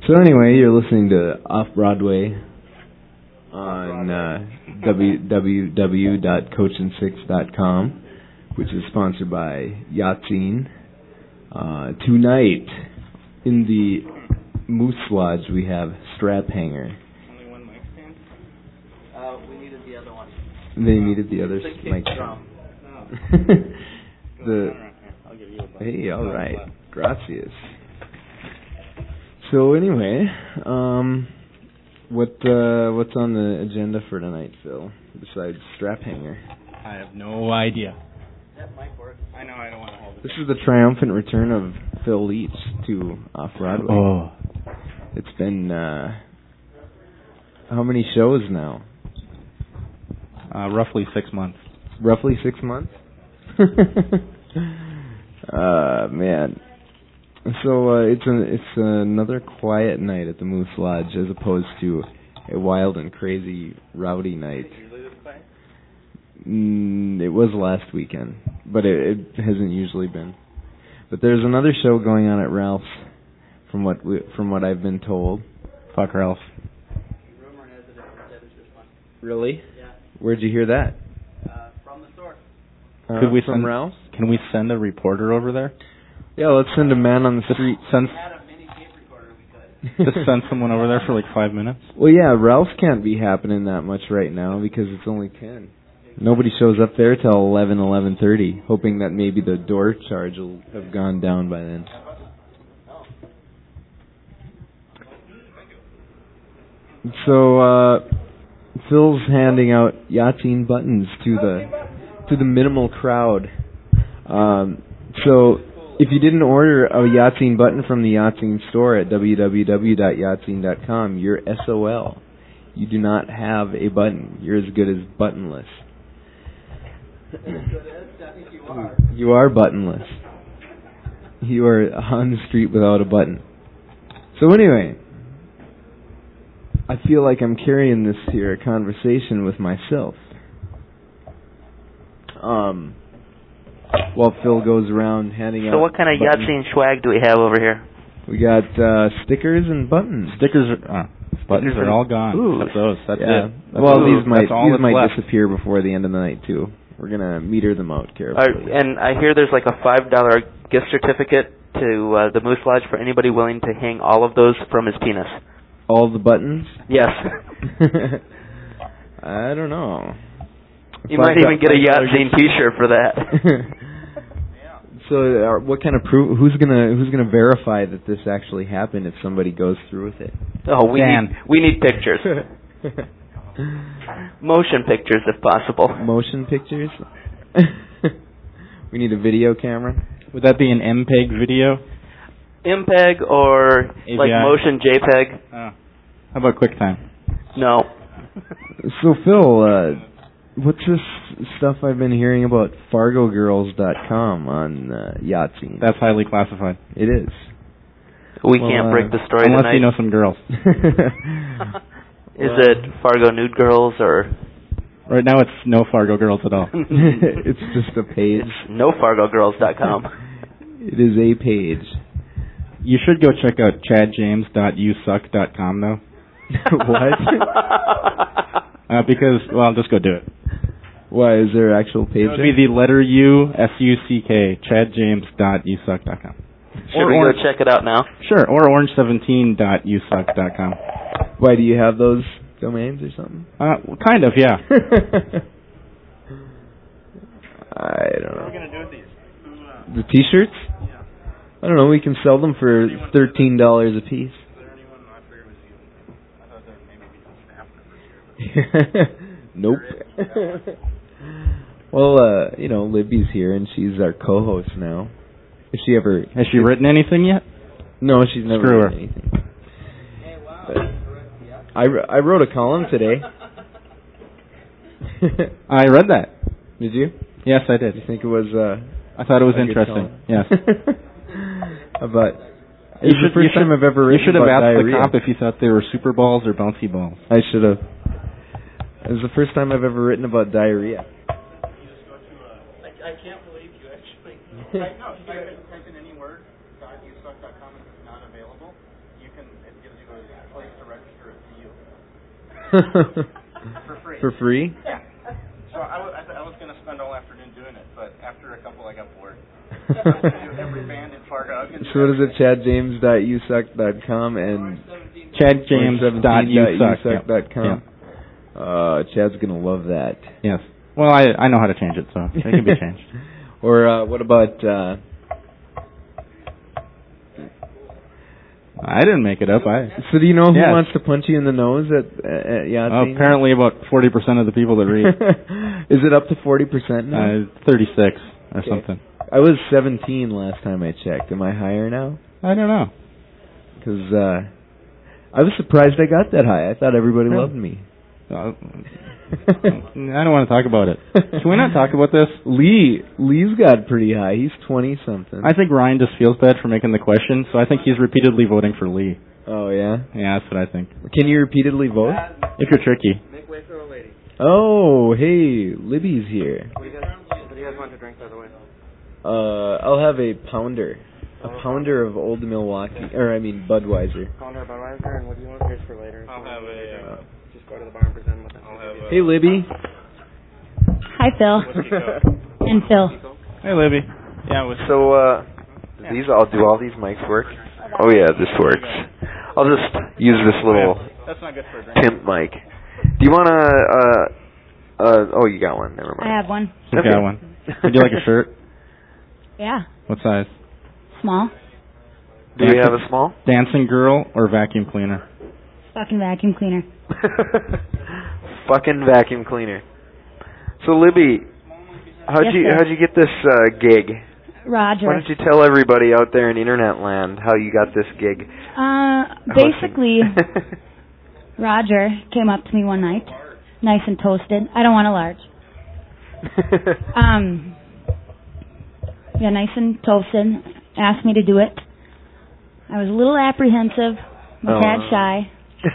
So anyway, you're listening to Off Broadway on www.coachandsix.com, which is sponsored by Yahtzee. Tonight, in the Moose Lodge, we have Strap Hanger. Only one mic stand? We needed the other one. They needed the other mic stand. I'll give you a button. Hey, all right. Gracias. So anyway, what's on the agenda for tonight, Phil? Besides Strap Hanger. I have no idea. That might work. I know I don't want to hold it. This is the triumphant return of Phil Leach to Off Broadway. Oh. It's been how many shows now? Roughly 6 months. Roughly 6 months? Man. So it's another quiet night at the Moose Lodge as opposed to a wild and crazy rowdy night. It was last weekend, but it hasn't usually been. But there's another show going on at Ralph's, from what I've been told. Fuck Ralph. Rumor has it it's this one. Really? Yeah. Where'd you hear that? From the store. Could we from send Ralph's? Can we send a reporter over there? Yeah, let's send a man on the street. Had a mini tape recorder we could. Just send someone over there for like 5 minutes. Well, yeah, Ralph's can't be happening that much right now because it's only 10. Nobody shows up there till 11:30, hoping that maybe the door charge will have gone down by then. So Phil's handing out Yahtzee buttons to the minimal crowd. So if you didn't order a Yahtzee button from the Yahtzee store at www.yahtzee.com, you're SOL. You do not have a button. You're as good as buttonless. You are buttonless. You are on the street without a button. So anyway, I feel like I'm carrying this here conversation with myself. While Phil goes around handing out. So what kind of Yahtzee swag do we have over here? We got stickers and buttons. Buttons are all gone. Ooh. Except those. That's Yeah. it. Well, these might left. disappear before the end of the night too. We're gonna meter them out carefully. And I hear there's like a $5 gift certificate to the Moose Lodge for anybody willing to hang all of those from his penis. All the buttons? Yes. I don't know. You might even get a Yahtzee T-shirt for that. So, what kind of proof? Who's gonna verify that this actually happened if somebody goes through with it? Oh, we need pictures. Motion pictures, if possible. Motion pictures? We need a video camera. Would that be an MPEG video? MPEG or AVI? like motion JPEG? How about QuickTime? No. So Phil, what's this stuff I've been hearing about FargoGirls.com on Yahtzee? That's highly classified. It is. We can't break the story unless tonight. you know some girls. Is it Fargo Nude Girls or? Right now it's no Fargo Girls at all. It's just a page. It's nofargogirls.com. It is a page. You should go check out chadjames.yousuck.com though. What? Because, well, just go do it. Why, is there an actual page? It would be the letter U, S-U-C-K, chadjames.yousuck.com. Should we go check it out now? Sure, or orange17.yousuck.com. Why, do you have those domains or something? Kind of, yeah. I don't know. What are we going to do with these? The T-shirts? Yeah. I don't know, we can sell them for $13 a piece. Is there anyone, I forget was you. I thought there maybe be some staff members here. Nope. Well, Libby's here, and she's our co-host now. Has she written anything yet? No, she's never Screw her. written anything. I wrote a column today. I read that. Did you? Yes, I did. You think it was? I thought it was a good interesting. column? Yes. But it's the first time I've ever written You should have about asked diarrhea. the cop if he thought they were super balls or bouncy balls. I should have. It was the first time I've ever written about diarrhea. I can't believe you actually. No, type in any word, .usuck.com, and if it's not available, you it gives you a place to register a deal for free. For free? Yeah. So I was going to spend all afternoon doing it, but after a couple I got bored. Every band in Fargo. So what is it? ChadJames.usuck.com and ChadJames.usuck.com. Chad's gonna love that. Yes. Well, I know how to change it, so it can be changed. Or what about? I didn't make it up. So do you know who Yes. wants to punch you in the nose at Yahtzee? Apparently, about 40% of the people that read. Is it up to 40% now? 36 or Okay. something. I was 17 last time I checked. Am I higher now? I don't know. Because I was surprised I got that high. I thought everybody Yeah. loved me. I don't want to talk about it. Can we not talk about this? Lee's got pretty high. He's 20-something. I think Ryan just feels bad for making the question, so I think he's repeatedly voting for Lee. Oh, yeah? Yeah, that's what I think. Can you repeatedly vote? If you're tricky. Make way for a lady. Oh, hey, Libby's here. What do you guys want to drink, by the way? I'll have a pounder. A pounder of Old Milwaukee. Budweiser. Pounder Budweiser, and what do you want? Here's for later. I'll have a... just go to the bar and present with it. I'll have a... Hey, Libby. Hi, Phil. And Phil. Hey, Libby. Yeah. So, do all these mics work? Oh, yeah, this works. I'll just use this little That's not good for a drink. pimp mic. Do you want to, oh, you got one. Never mind. I have one. You got one. Would you like a shirt? Yeah. What size? Small. Do we have a small? Dancing girl or vacuum cleaner? Fucking vacuum cleaner. Fucking vacuum cleaner. So, Libby, how'd Yes, you sir. get this gig? Roger. Why don't you tell everybody out there in internet land how you got this gig? Basically, Roger came up to me one night, nice and toasted. I don't want a large. Yeah, nice and toasted. Asked me to do it. I was a little apprehensive, a tad shy,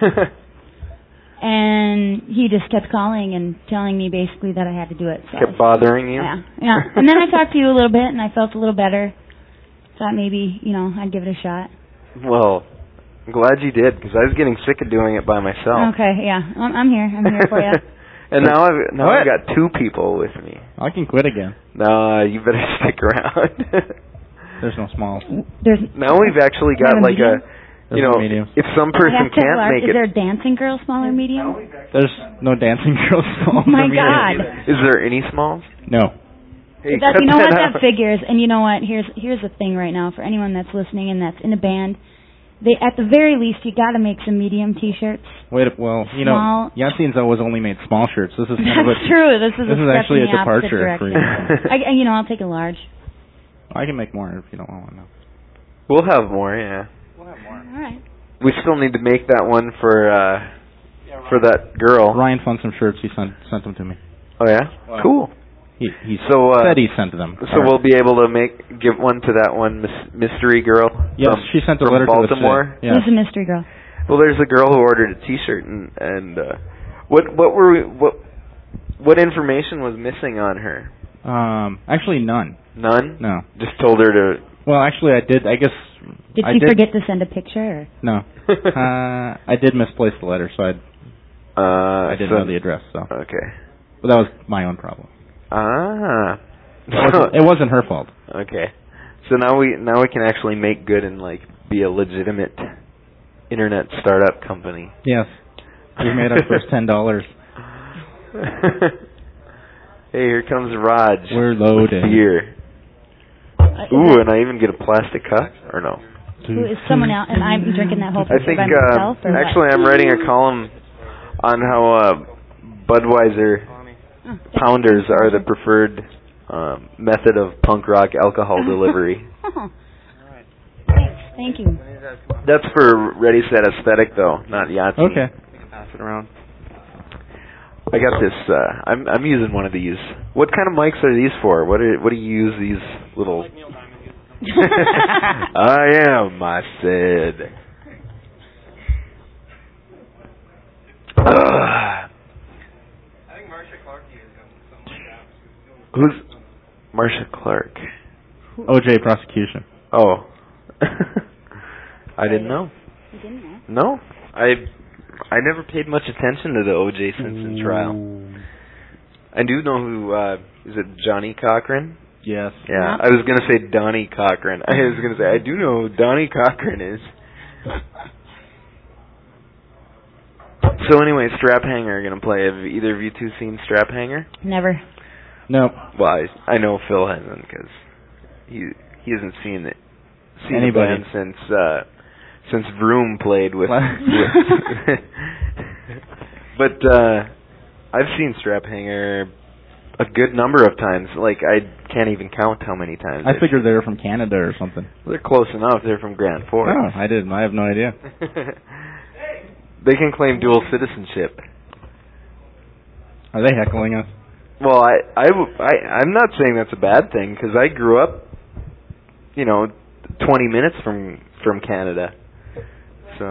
and he just kept calling and telling me basically that I had to do it. So Kept bothering you? Yeah. And then I talked to you a little bit, and I felt a little better. Thought maybe, I'd give it a shot. Well, I'm glad you did, because I was getting sick of doing it by myself. Okay, yeah. I'm here. I'm here for you. And now I've What? got two people with me. I can quit again. No, you better stick around. There's no smalls. Now we've actually got like medium? There's no medium. if some I person have to have can't large. make Is it. there a dancing girl, small or medium? There's no dancing girls. Oh my God. Is there any smalls? No. Hey, That, cut you know what? out. That figures. And you know what? Here's the thing right now for anyone that's listening and that's in a band. They, at the very least, you got to make some medium T-shirts. Wait, well, Small. Yassine's always only made small shirts. This is kind of That's true. This is actually a a step in the opposite departure for direction. you. I'll take a large. I can make more if you don't want one. No. We'll have more, yeah. We'll have more. All right. We still need to make that one for that girl. Ryan found some shirts. He sent them to me. Oh yeah, Wow. cool. He So said he sent them. So we'll be able to give one to that one mystery girl. Yes, she sent a from letter Baltimore. to us today. Yeah. Who's the mystery girl? Well, there's a girl who ordered a T-shirt, and what information was missing on her? Actually, none. None. No. Just told her to. Well, actually, I did. I guess. Did she forget to send a picture? Or? No. I did misplace the letter, so I didn't know the address. So. Okay. But that was my own problem. Ah. It wasn't her fault. Okay. So now we can actually make good and be a legitimate internet startup company. Yes. We made our first $10. Hey, here comes Raj. We're loaded. With beer. Ooh, and I even get a plastic cup, or no? Who is someone else? And I'm drinking that whole I thing think by myself? Or actually what? I'm writing a column on how Budweiser pounders are the preferred method of punk rock alcohol delivery. Oh. Thanks. Thank you. That's for Ready Set Aesthetic though, not Yahtzee. Okay. We can pass it around. I got this. I'm using one of these. What kind of mics are these for? What do you use these little? I am. I said. I think Marcia Clark is something like that. Who's Marcia Clark? OJ prosecution. Oh. I didn't know. You didn't know? No, I never paid much attention to the O.J. Simpson trial. I do know who. Is it Johnny Cochran? Yes. Yeah, I was gonna say Donnie Cochran. I was gonna say I do know who Donnie Cochran is. So anyway, Strap Hanger are gonna play. Have either of you two seen Strap Hanger? Never. No. Well, I know Phil hasn't because he hasn't seen Anybody the band since Vroom played with. But I've seen Strap Hanger a good number of times. Like I can't even count how many times. I figured they were from Canada or something. They're close enough. They're from Grand Forks. Oh, I didn't. I have no idea. They can claim dual citizenship. Are they heckling us? Well, I'm not saying that's a bad thing because I grew up, 20 minutes from Canada, so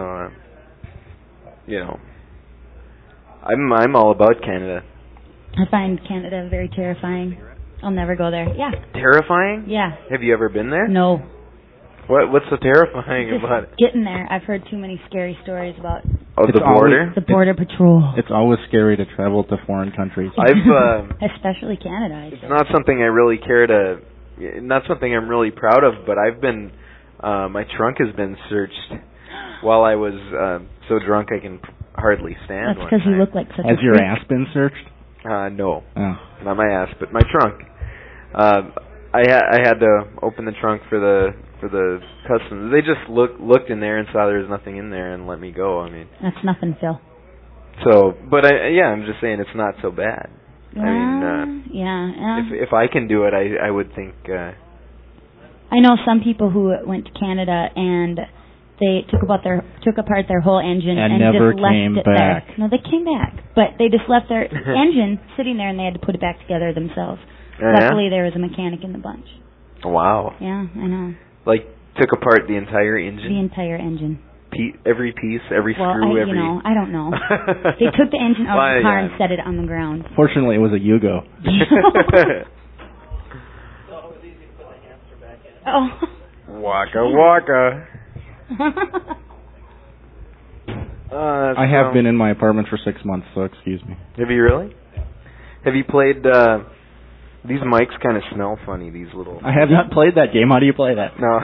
I'm all about Canada. I find Canada very terrifying. I'll never go there. Yeah. Terrifying? Yeah. Have you ever been there? No. What's so terrifying Just about it? getting there. I've heard too many scary stories about Oh, the border? the border patrol. It's always scary to travel to foreign countries. Especially Canada. It's not something I really care to. Not something I'm really proud of, but I've been. My trunk has been searched while I was so drunk I can hardly stand. That's because you look like such Has a your freak. ass been searched? No, Oh. not my ass, but my trunk. I had to open the trunk for the customs. They just looked in there and saw there was nothing in there and let me go. I mean, That's nothing, Phil. so, but I'm just saying it's not so bad. I mean, yeah. if I can do it, I would think. I know some people who went to Canada and they took apart their whole engine And and never just left came it back. there. No, they came back, but they just left their engine sitting there and they had to put it back together themselves. Luckily, there was a mechanic in the bunch. Wow. Yeah, I know. Like took apart the entire engine. The entire engine. Every piece, every Well, screw, I don't know. They took the engine out of the car and set it on the ground. Fortunately, it was a Yugo. Oh. Waka. I have been in my apartment for 6 months, so excuse me. Have you really? Have you played? These mics kind of smell funny. These little. I have not played that game. How do you play that? No.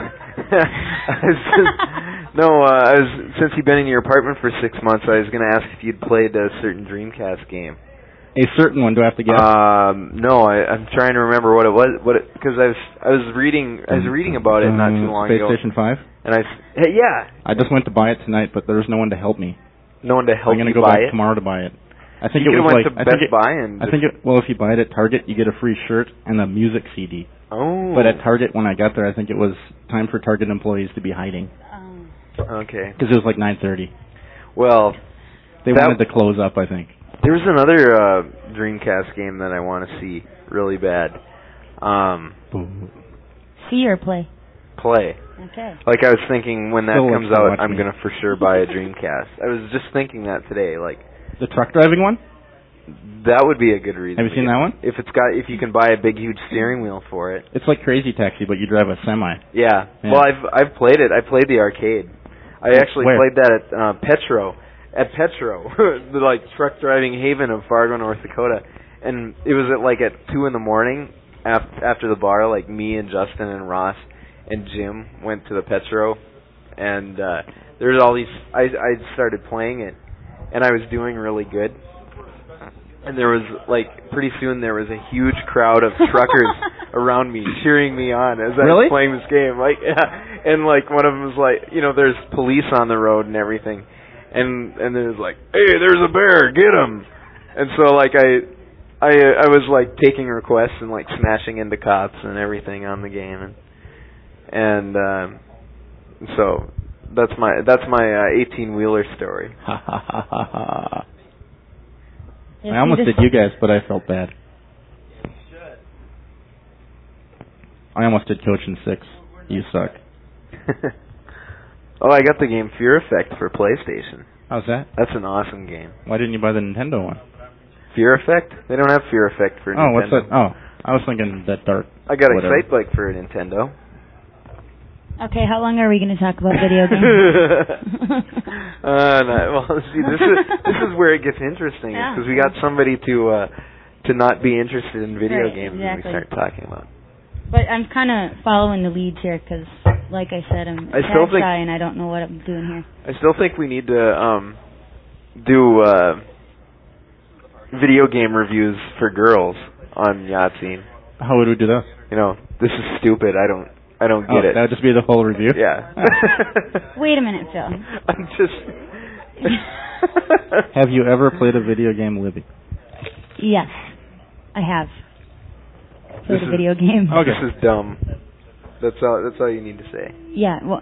Since you've been in your apartment for 6 months, I was going to ask if you'd played a certain Dreamcast game. A certain one. Do I have to guess? No. I'm trying to remember what it was. Because I was reading about it not too long ago. PlayStation 5. And yeah. I just went to buy it tonight, but there's no one to help me. No one to help you buy it. I'm going to go back tomorrow to buy it. I think you it was went like to Best Buy and. If you buy it at Target, you get a free shirt and a music CD. Oh. But at Target, when I got there, I think it was time for Target employees to be hiding. Okay. Because it was like 9:30. Well, they wanted to close up, I think. There was another Dreamcast game that I want to see really bad. See or play? Play. Okay. Like I was thinking when that Still comes out, I'm gonna for sure buy a Dreamcast. I was just thinking that today, like. The truck driving one? That would be a good reason. Have you seen that one? If you can buy a big huge steering wheel for it. It's like Crazy Taxi, but you drive a semi. Yeah. Well, I've played it. I played the arcade. I actually played that at Petro. At Petro, the like truck driving haven of Fargo, North Dakota, and it was at 2 a.m. after the bar. Like me and Justin and Ross and Jim went to the Petro, and there's all these. I started playing it, and I was doing really good. And there was pretty soon there was a huge crowd of truckers around me cheering me on as I was playing this game. And one of them was there's police on the road and everything. And there's hey, there's a bear, get him. And so I was taking requests and smashing into cops and everything on the game, and so that's my 18-wheeler story. I almost did you guys, but I felt bad. I almost did Coach in 6. You suck. Oh, I got the game Fear Effect for PlayStation. How's that? That's an awesome game. Why didn't you buy the Nintendo one? Fear Effect? They don't have Fear Effect for Nintendo. What's that? Oh, I was thinking that dark. I got Excitebike for a Nintendo. Okay, how long are we going to talk about video games? No, well, see, this is where it gets interesting, because we got somebody to not be interested in video games when we start talking about. But I'm kind of following the leads here, because, like I said, I'm shy and I don't know what I'm doing here. I still think we need to do video game reviews for girls on Yahtzee. How would we do that? You know, this is stupid. I don't get it. That would just be the whole review? Yeah. Wait a minute, Phil. I'm just... Have you ever played a video game, Libby? Yes, I have. Played a video game. Okay. This is dumb. That's all you need to say. Yeah, well,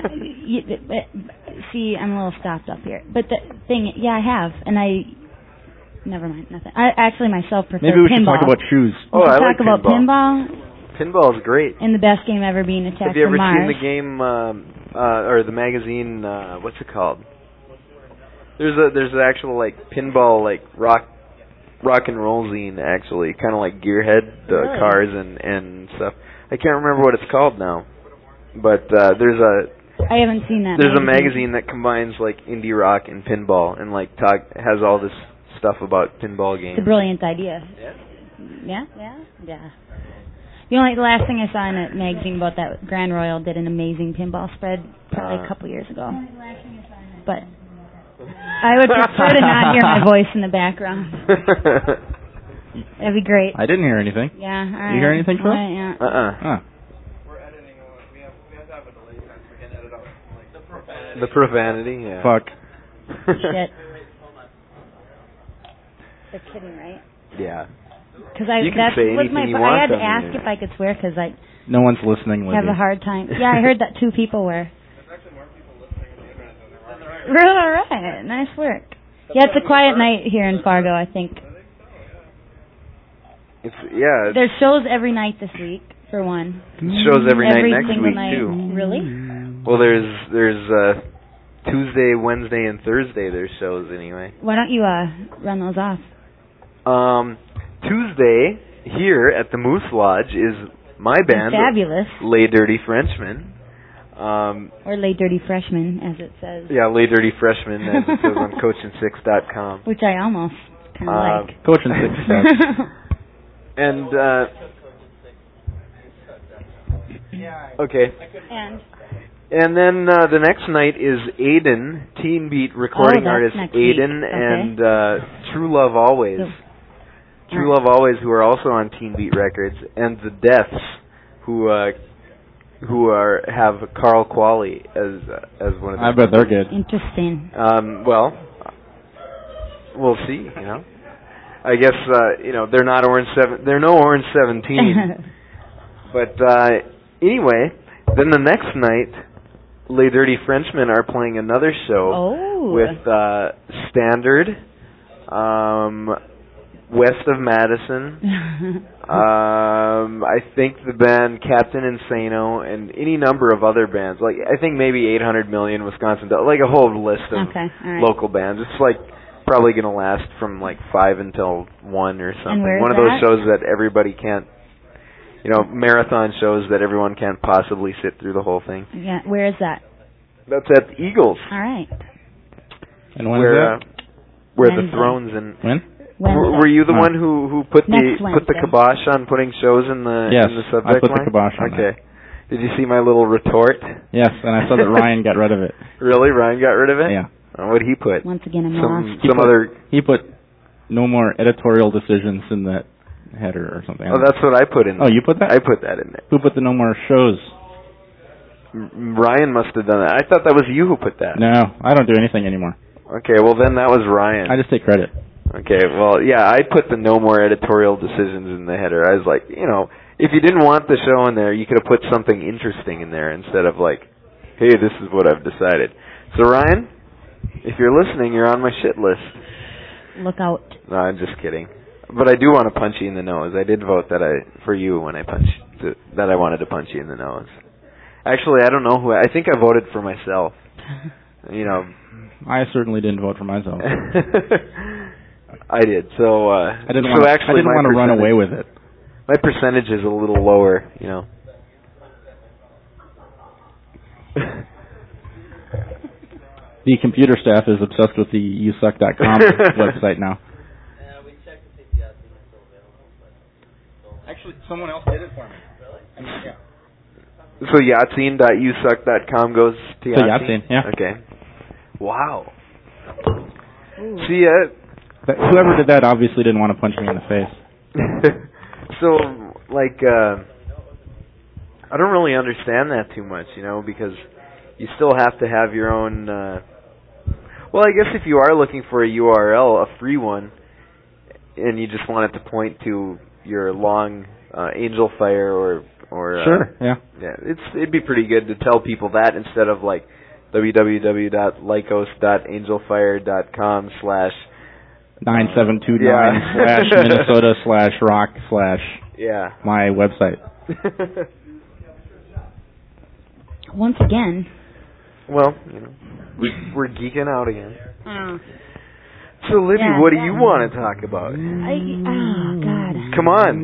see, I'm a little stopped up here. But the thing, I have, and never mind, nothing. I actually myself prefer pinball. Maybe we should talk about shoes. I like talk about pinball. Pinball is great. And the best game ever being Attack Have you ever from Mars. seen the game, or the magazine, what's it called? There's an actual, like, pinball, like, rock and roll zine, actually, kind of like Gearhead, really? Cars and stuff. I can't remember what it's called now, but I haven't seen that. There's a magazine that combines, like, indie rock and pinball, and, like, has all this stuff about pinball games. It's a brilliant idea. Yeah. The last thing I saw in a magazine about that, Grand Royal did an amazing pinball spread probably a couple years ago. But I would prefer to not hear my voice in the background. That'd be great. I didn't hear anything. Yeah, all right. You hear anything, Phil? Yeah. We're editing. We have to have a delay time so we can edit out like the profanity. Yeah. Fuck. Shit. They're kidding, right? Yeah. Because you can say anything you want. I had to ask if I could swear because I. No one's listening. Have a hard time. Yeah, I heard that 2 people were. There's actually more people listening on the internet than there are. Really? All right. Nice work. Yeah, it's a quiet night here in Fargo, I think. There's shows every night this week, for one. Shows every night next single week, night. too. Really? Well, there's Tuesday, Wednesday, and Thursday there's shows anyway. Why don't you run those off? Tuesday, here at the Moose Lodge, is my band. Fabulous. Les Dirty Frenchmen. Or Les Dirty Freshmen, as it says. Yeah, Les Dirty Freshmen, as it says on coachandSix.com. Which I almost kind of like. Coach and Six. And, okay. And then the next night is Aiden, Teen Beat recording artist Aiden, and True Love Always. True Love Always, who are also on Teen Beat Records, and the Deaths, who have Carl Qualley as one of them. I bet they're good. Interesting. Well, we'll see. You know, I guess they're not they're no Orange 17. But anyway, then the next night, Les Dirty Frenchmen are playing another show with Standard. West of Madison, I think the band Captain Insano, and any number of other bands. Like I think maybe 800 Million, Wisconsin, like a whole list of local bands. It's like probably going to last from like 5 until 1 or something. One of those shows that everybody can't, marathon shows that everyone can't possibly sit through the whole thing. Yeah, where is that? That's at Eagles. All right. And when is that? Where the Thrones and when? Wednesday. Were you the one who put the kibosh on putting shows in the subject line? I put the kibosh on. Okay. Did you see my little retort? Yes, and I saw that Ryan got rid of it. Really? Ryan got rid of it? Yeah. What did he put? Once again, I'm lost. He put no more editorial decisions in that header or something. Oh, that's what I put in there. Oh, you put that? I put that in there. Who put the no more shows? Ryan must have done that. I thought that was you who put that. No, I don't do anything anymore. Okay, well then that was Ryan. I just take credit. Okay, well, yeah, I put the no more editorial decisions in the header. I was like, if you didn't want the show in there, you could have put something interesting in there instead of like, hey, this is what I've decided. So, Ryan, if you're listening, you're on my shit list. Look out. No, I'm just kidding. But I do want to punch you in the nose. I did vote for you when I that I wanted to punch you in the nose. Actually, I don't know who. I think I voted for myself. I certainly didn't vote for myself. I did. So I didn't want to run away with it. My percentage is a little lower, The computer staff is obsessed with the usuck.com website now. We checked to see if Yahtzee was still available, but Actually, someone else did it for me. Yeah. So Yahtzee.usuck.com goes to Yahtzee? Yahtzee, yeah. Okay. Wow. Ooh. See, Whoever did that obviously didn't want to punch me in the face. so, like, I don't really understand that too much, because you still have to have your own, well, I guess if you are looking for a URL, a free one, and you just want it to point to your long Angel Fire or Sure, yeah. It'd be pretty good to tell people that instead of like www.lycos.angelfire.com / 9729 / Minnesota / rock / my website. Once again. Well, we're geeking out again. So, Libby, what do you want to talk about? Oh, God. Come on.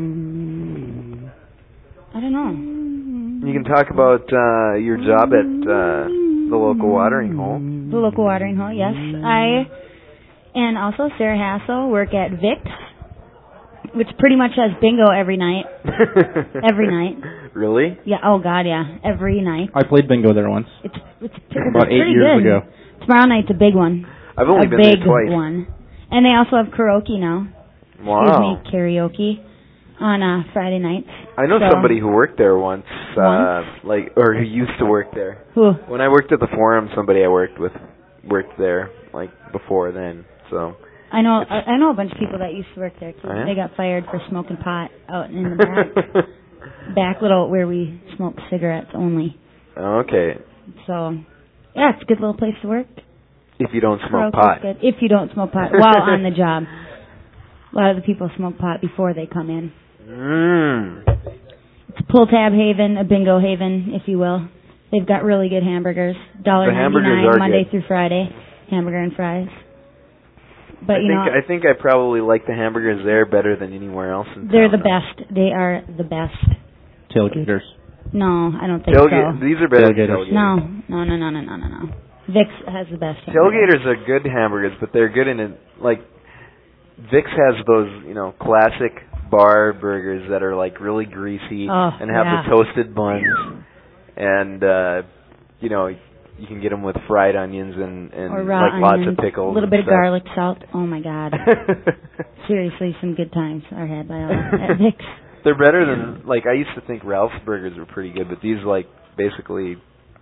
I don't know. You can talk about your job at the local watering hole. The local watering hole, yes. I and also Sarah Hassel work at Vic's, which pretty much has bingo every night. Every night. Really? Yeah. Oh God, yeah. Every night. I played bingo there once. It's about 8 pretty years good. ago. Tomorrow night's a big one. I've only been there twice. A big one. And they also have karaoke now. Wow. Excuse me, karaoke on Friday nights. I know somebody who worked there once, or who used to work there. Who? When I worked at the Forum, somebody I worked with worked there, like before then. So I know a bunch of people that used to work there too. Oh, yeah? They got fired for smoking pot out in the back little where we smoke cigarettes only. Okay. So yeah, it's a good little place to work. If you don't smoke Karaoke's pot. good. If you don't smoke pot while on the job. A lot of the people smoke pot before they come in. It's a pull tab haven, a bingo haven, if you will. They've got really good hamburgers. $1.99 Monday through Friday. Hamburger and fries. But I think I probably like the hamburgers there better than anywhere else in town. They're the best. They are the best. Tailgaters. No, I don't think so. These are better than Tailgaters. No. Vic's has the best hamburgers. Tailgaters are good hamburgers, but they're good in Vic's has those, classic bar burgers that are like really greasy and have the toasted buns, and you can get them with fried onions and or raw like onions, lots of pickles, a little bit of stuff. garlic salt. Oh my God! Seriously, some good times are had by all at Vic's. They're better than I used to think Ralph's burgers were pretty good, but these basically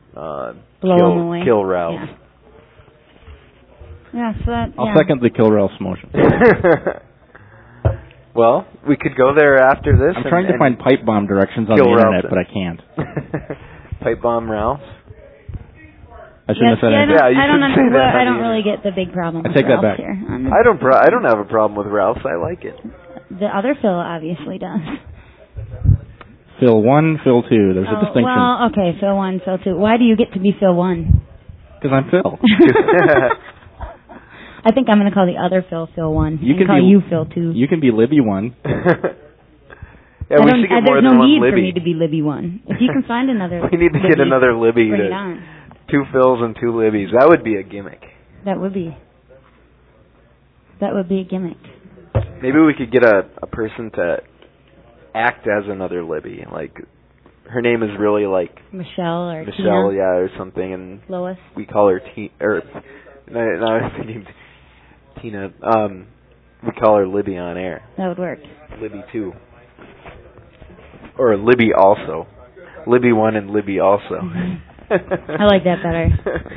kill Ralph's. Yeah. Yeah, so I'll second the Kill Ralph's motion. Well, we could go there after this. I'm trying to find pipe bomb directions on the internet, but I can't. Pipe bomb Ralph's? I shouldn't have said anything. I don't really get the big problem with I take that Ralph's back. here. I don't have a problem with Ralph's. I like it. The other Phil obviously does. Phil 1, Phil 2. There's a distinction. Well, okay, Phil 1, Phil 2. Why do you get to be Phil 1? Because I'm Phil. I think I'm going to call the other Phil 1. You can call you Phil 2. You can be Libby 1. Yeah, we should get more than one Libby. There's no need for me to be Libby 1. If you can find another we need to get another Libby. Bring it on. 2 Phils and 2 Libbies. That would be a gimmick. That would be a gimmick. Maybe we could get a person to act as another Libby. Her name is really Michelle or Michelle, Tina. or something, and Lois. we call her no, I was thinking Tina. We call her Libby on air. That would work. Libby 2. Or Libby also. Libby 1 and Libby also. I like that better.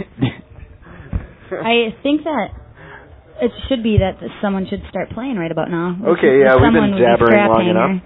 I think that it should be that someone should start playing right about now. Okay, yeah, we've been jabbering long enough.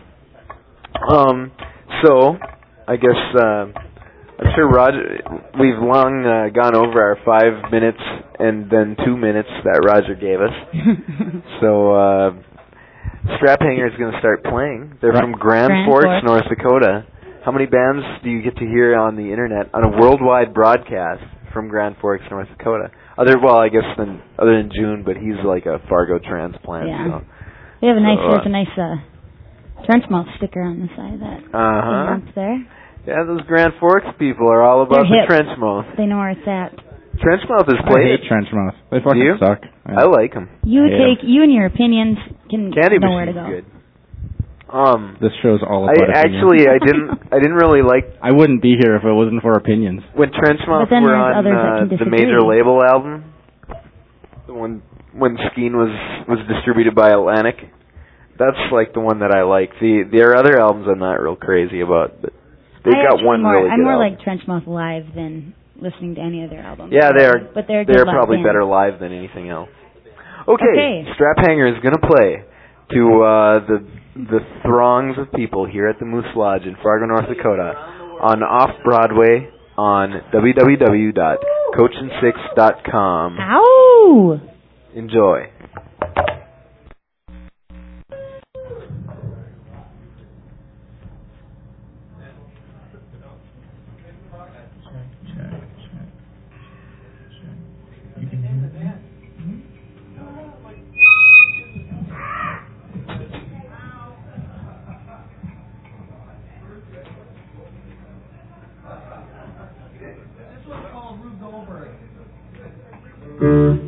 So, I guess, I'm sure Roger, we've long gone over our 5 minutes and then 2 minutes that Roger gave us. So, Strap Hanger is going to start playing. They're from Grand Forks, North Dakota. How many bands do you get to hear on the internet on a worldwide broadcast from Grand Forks, North Dakota? Other than June, but he's like a Fargo transplant. Yeah. So. We have a nice trench mouth sticker on the side of that. Uh-huh. There. Yeah, those Grand Forks people are all about the trench mouth. They know where it's at. Trenchmouth has I played hate it. Trenchmouth. They Do fucking you? suck. I like them. You and your opinions can Candy know where to Machine's go. good. This show's all about opinions. I didn't really like I wouldn't be here if it wasn't for opinions. when Trenchmouth But then were there's on others that can the disagree. Major Label album. The one when Skeen was distributed by Atlantic. That's like the one that I like. Their other albums I'm not real crazy about, but they've got one really good I'm more album. like Trenchmouth live than listening to any other album. Yeah, they're good probably live better band. live than anything else. Okay. Strap Hanger is gonna play to the throngs of people here at the Moose Lodge in Fargo, North Dakota, on Off Broadway on www.coachandsix.com. Ow! Enjoy. This was called Rube Goldberg.